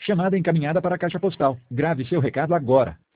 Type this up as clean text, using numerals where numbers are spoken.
Chamada encaminhada para a caixa postal. Grave seu recado agora.